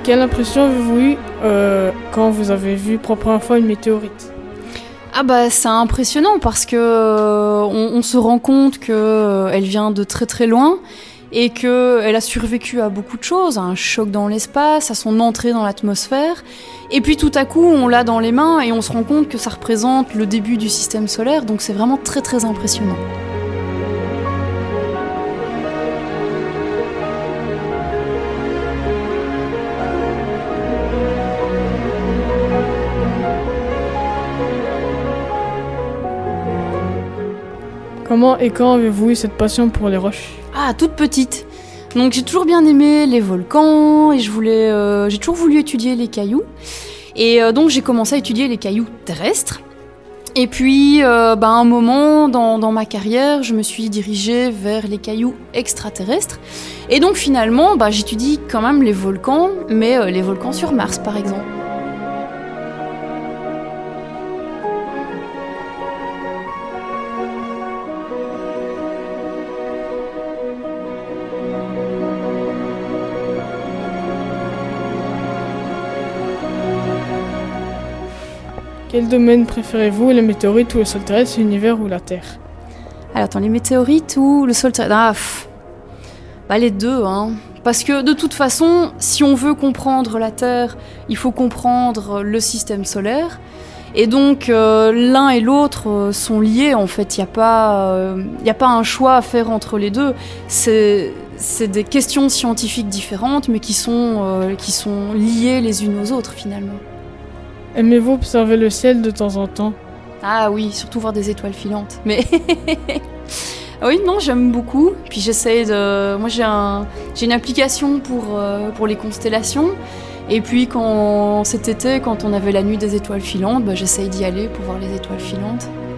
Quelle impression avez-vous eue quand vous avez vu pour la première fois une météorite? Ah bah c'est impressionnant parce que on se rend compte qu'elle vient de très très loin et qu'elle a survécu à beaucoup de choses, à un choc dans l'espace, à son entrée dans l'atmosphère. Et puis tout à coup on l'a dans les mains et on se rend compte que ça représente le début du système solaire, donc c'est vraiment très très impressionnant. Comment et quand avez-vous eu cette passion pour les roches? Ah, toute petite. Donc j'ai toujours bien aimé les volcans et j'ai toujours voulu étudier les cailloux. Et donc j'ai commencé à étudier les cailloux terrestres. Et puis à un moment dans ma carrière, je me suis dirigée vers les cailloux extraterrestres. Et donc finalement, j'étudie quand même les volcans, mais les volcans sur Mars par exemple. Quel domaine préférez-vous, les météorites ou le sol terrestre, l'univers ou la Terre? Alors attends, les météorites ou le sol terrestre? Les deux, hein. Parce que de toute façon, si on veut comprendre la Terre, il faut comprendre le système solaire. Et donc l'un et l'autre sont liés en fait. Il n'y a pas un choix à faire entre les deux. C'est des questions scientifiques différentes, mais qui sont liées les unes aux autres finalement. Aimez-vous observer le ciel de temps en temps? Ah oui, surtout voir des étoiles filantes. Mais oui, non, j'aime beaucoup. Puis moi, j'ai une application pour les constellations. Et puis cet été, quand on avait la nuit des étoiles filantes, j'essaye d'y aller pour voir les étoiles filantes.